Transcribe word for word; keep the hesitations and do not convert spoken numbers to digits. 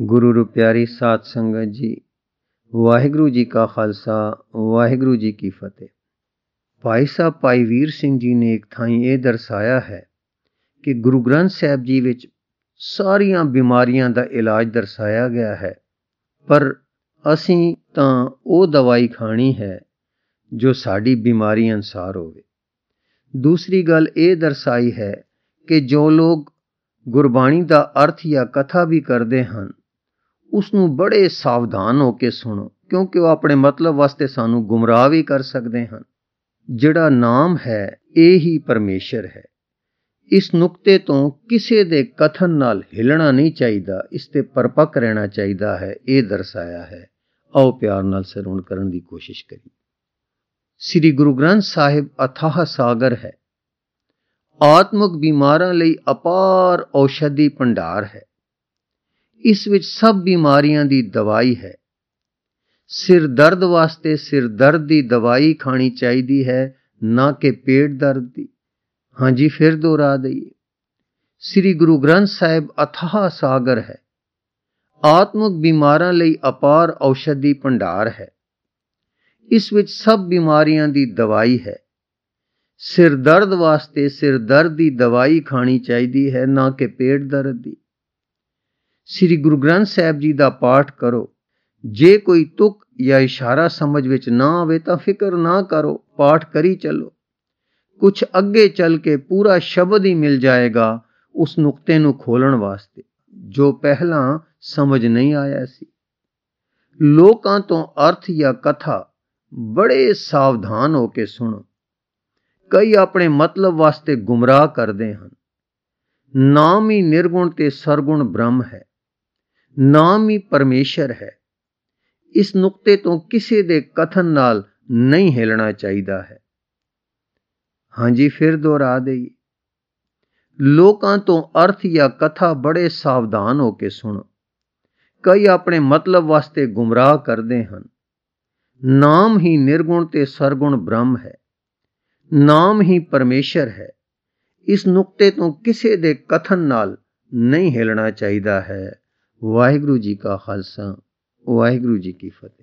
गुरु रू प्यारी साध संगत जी, वाहिगुरु जी का खालसा वाहिगुरु जी की फतेह। भाई साहब भाई वीर सिंह जी ने एक थाई ये दर्शाया है कि गुरु ग्रंथ साहब जी विच सारियां बीमारियां दा इलाज दर्शाया गया है, पर असीं तां ओ दवाई खानी है जो साड़ी बीमारी अनुसार होवे। दूसरी गल ये दर्शाई है कि जो लोग गुरबाणी दा अर्थ या कथा भी करते हैं उसनू बड़े सावधान होके सुनो, क्योंकि वह अपने मतलब वास्ते सानू गुमराह भी कर सकते हैं। जिहड़ा नाम है ये ही परमेश्वर है। इस नुक्ते तो किसी दे कथन नाल हिलना नहीं चाहिए, इसते परपक्क रहना चाहिए है, ये दर्शाया है। आओ प्यार नाल सरवण करन दी कोशिश करिए। श्री गुरु ग्रंथ साहिब अथाह सागर है, आत्मक बीमारां लई अपार औषधि भंडार है। इस विच सब बीमारियां दी दवाई है। सिर दर्द वास्ते सिर दर्द दी दवाई खानी चाहिए है, ना कि पेट दर्द दी। हाँ जी, फिर दोहरा दईए, श्री गुरु ग्रंथ साहिब अथाह सागर है, आत्मक बीमारां लई अपार औषधि भंडार है। इस विच सब बीमारियां दी दवाई है। सिर दर्द वास्ते सिर दर्द दी दवाई खानी चाहिए है, ना कि पेट दर्द दी। श्री गुरु ग्रंथ साहब जी दा पाठ करो। जे कोई तुक या इशारा समझ विच ना आवे तां फिक्र ना करो, पाठ करी चलो। कुछ अगे चल के पूरा शब्द ही मिल जाएगा उस नुक्ते नू खोलण वास्ते जो पहला समझ नहीं आया सी। लोकां तो अर्थ या कथा बड़े सावधान होके सुनो। कई अपने मतलब वास्ते गुमराह करते हैं। नाम ही निर्गुण ते सरगुण ब्रह्म है, नाम ही परमेश्वर है। इस नुक्ते तो किसी दे कथन नाल नहीं हिलना चाहिए है। हाँ जी, फिर दोहरा दईए, लोकां तो अर्थ या कथा बड़े सावधान होके सुनो। कई अपने मतलब वास्ते गुमराह करते हैं। नाम ही निर्गुण ते सरगुण ब्रह्म है, नाम ही परमेश्वर है। इस नुक्ते तो किसी दे कथन नाल नहीं हिलना चाहिए है। वाहिगुरु जी का खालसा वाहिगुरु जी की फतेह।